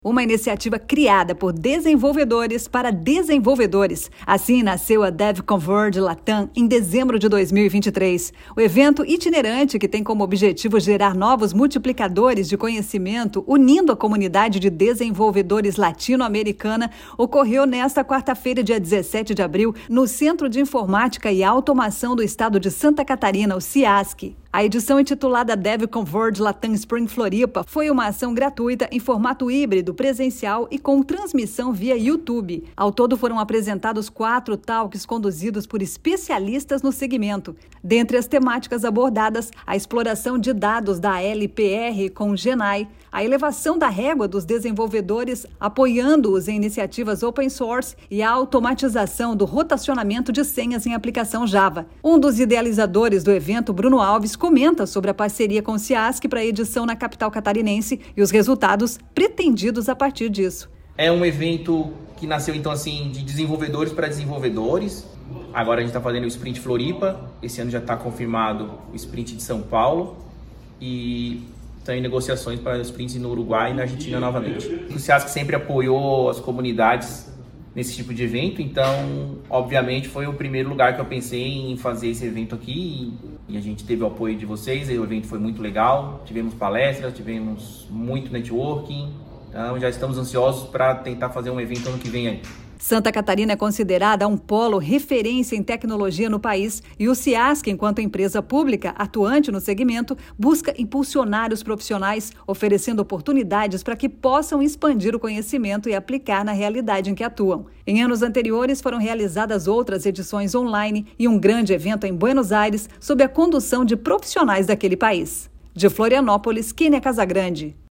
Uma iniciativa criada por desenvolvedores para desenvolvedores. Assim nasceu a DevConverge Latam em dezembro de 2023. O evento itinerante que tem como objetivo gerar novos multiplicadores de conhecimento, unindo a comunidade de desenvolvedores latino-americana, ocorreu nesta quarta-feira, dia 17 de abril, no Centro de Informática e Automação do Estado de Santa Catarina, o CIASC. A edição intitulada DevConverge Latam Spring Floripa foi uma ação gratuita em formato híbrido, presencial e com transmissão via YouTube. Ao todo foram apresentados 4 talks conduzidos por especialistas no segmento. Dentre as temáticas abordadas, a exploração de dados da LPR com Genai, a elevação da régua dos desenvolvedores, apoiando-os em iniciativas open source e a automatização do rotacionamento de senhas em aplicação Java. Um dos idealizadores do evento, Bruno Alves, comenta sobre a parceria com o CIASC para a edição na capital catarinense e os resultados pretendidos a partir disso. É um evento que nasceu, então, assim, de desenvolvedores para desenvolvedores. Agora a gente está fazendo o Sprint Floripa, esse ano já está confirmado o Sprint de São Paulo e estão em negociações para os sprints no Uruguai e na Argentina novamente. O CIASC sempre apoiou as comunidades nesse tipo de evento, então, obviamente, foi o primeiro lugar que eu pensei em fazer esse evento aqui e a gente teve o apoio de vocês, e o evento foi muito legal, tivemos palestras, tivemos muito networking, então já estamos ansiosos para tentar fazer um evento ano que vem aí. Santa Catarina é considerada um polo referência em tecnologia no país e o CIASC, enquanto empresa pública atuante no segmento, busca impulsionar os profissionais, oferecendo oportunidades para que possam expandir o conhecimento e aplicar na realidade em que atuam. Em anos anteriores foram realizadas outras edições online e um grande evento em Buenos Aires sob a condução de profissionais daquele país. De Florianópolis, Kênia Casagrande.